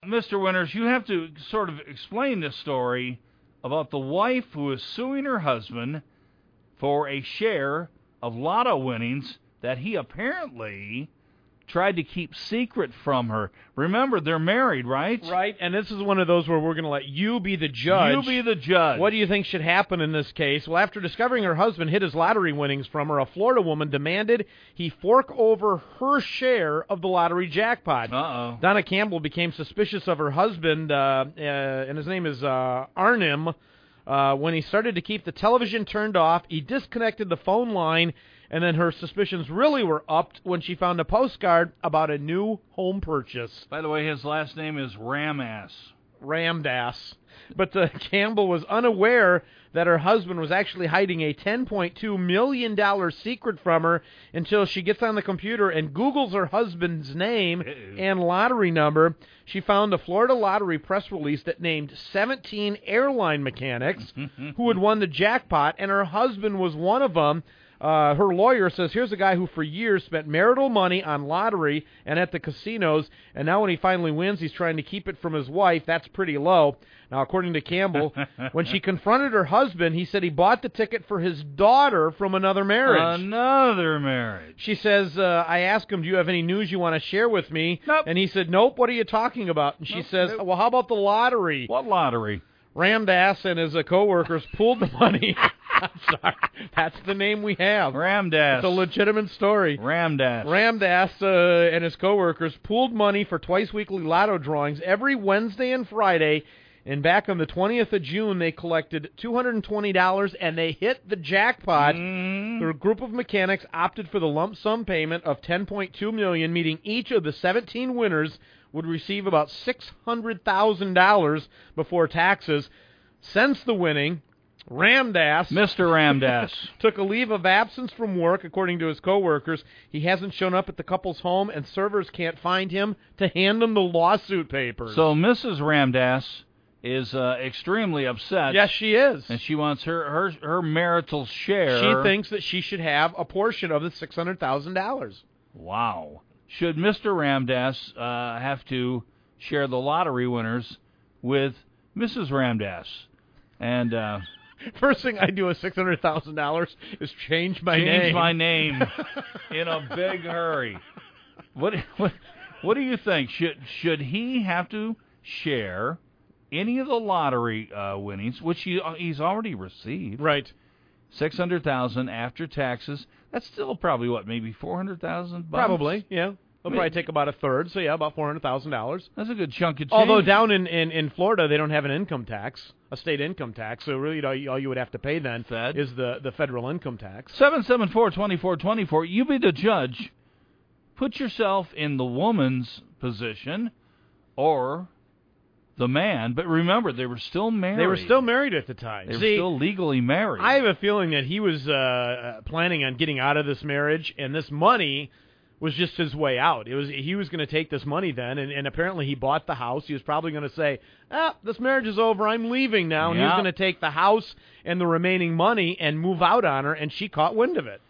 Mr. Winters, you have to sort of explain this story about the wife who is suing her husband for a share of lotto winnings that he apparently tried to keep secret from her. Remember, they're married, right? Right, and this is one of those where we're going to let you be the judge. You be the judge. What do you think should happen in this case? Well, after discovering her husband hid his lottery winnings from her, a Florida woman demanded he fork over her share of the lottery jackpot. Uh-oh. Donna Campbell became suspicious of her husband, and his name is Arnim. When he started to keep the television turned off, he disconnected the phone line, and then her suspicions really were upped when she found a postcard about a new home purchase. By the way, his last name is Ramass. Ramdas. But Campbell was unaware that her husband was actually hiding a $10.2 million secret from her until she gets on the computer and Googles her husband's name and lottery number. She found a Florida lottery press release that named 17 airline mechanics who had won the jackpot, and her husband was one of them. Her lawyer says, here's a guy who for years spent marital money on lottery and at the casinos, and now when he finally wins, he's trying to keep it from his wife. That's pretty low. Now, according to Campbell, when she confronted her husband, he said he bought the ticket for his daughter from another marriage. Another marriage. She says, I asked him, do you have any news you want to share with me? Nope. And he said, nope, what are you talking about? And she says, well, how about the lottery? What lottery? Ramdas and his co-workers pooled the money. I'm sorry. That's the name we have. Ramdas. It's a legitimate story. Ramdas. Ramdas and his co-workers pooled money for twice-weekly lotto drawings every Wednesday and Friday, and back on the 20th of June, they collected $220, and they hit the jackpot. The group of mechanics opted for the lump sum payment of $10.2 million, meaning each of the 17 winners would receive about $600,000 before taxes. Since the winning, Ramdas, Mr. Ramdas, took a leave of absence from work, according to his coworkers. He hasn't shown up at the couple's home, and servers can't find him to hand them the lawsuit papers. So Mrs. Ramdas is extremely upset. Yes, she is. And she wants her marital share. She thinks that she should have a portion of the $600,000. Wow. Should Mr. Ramdas have to share the lottery winners with Mrs. Ramdas? And first thing I do with $600,000 is change my name. Change my name in a big hurry. What do you think? Should he have to share any of the lottery winnings, which he's already received? Right. $600,000 after taxes. That's still probably what, maybe $400,000? Probably, yeah. They'll probably take about a third, so yeah, about $400,000. That's a good chunk of change. Although down in Florida, they don't have an income tax, a state income tax, so really all you would have to pay then is the federal income tax. 774-2424, you be the judge. Put yourself in the woman's position or the man, but remember, they were still married. They were still married at the time. They were still legally married. I have a feeling that he was planning on getting out of this marriage, and this money was just his way out. He was going to take this money then, and apparently he bought the house. He was probably going to say, this marriage is over, I'm leaving now. And he was going to take the house and the remaining money and move out on her, and she caught wind of it.